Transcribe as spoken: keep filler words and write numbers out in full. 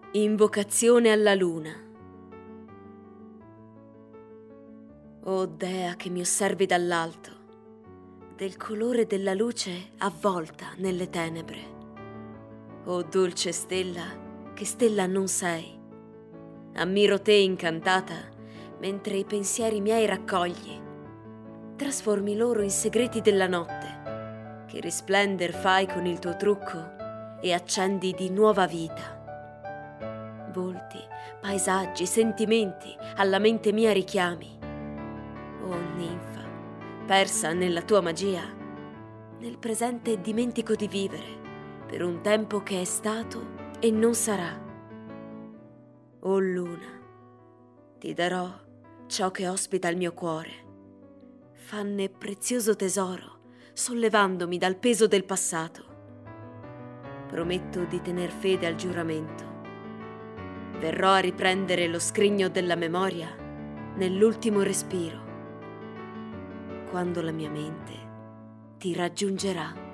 Invocazione alla luna. O dea che mi osservi dall'alto, del colore della luce avvolta nelle tenebre. O dolce stella, che stella non sei. Ammiro te incantata, mentre i pensieri miei raccogli. Trasformi loro in segreti della notte, che risplender fai con il tuo trucco e accendi di nuova vita. Volti, paesaggi, sentimenti alla mente mia richiami. O ninfa, persa nella tua magia, nel presente dimentico di vivere per un tempo che è stato e non sarà. O luna, ti darò ciò che ospita il mio cuore, fanne prezioso tesoro, sollevandomi dal peso del passato. Prometto di tener fede al giuramento. Verrò a riprendere lo scrigno della memoria nell'ultimo respiro, quando la mia mente ti raggiungerà.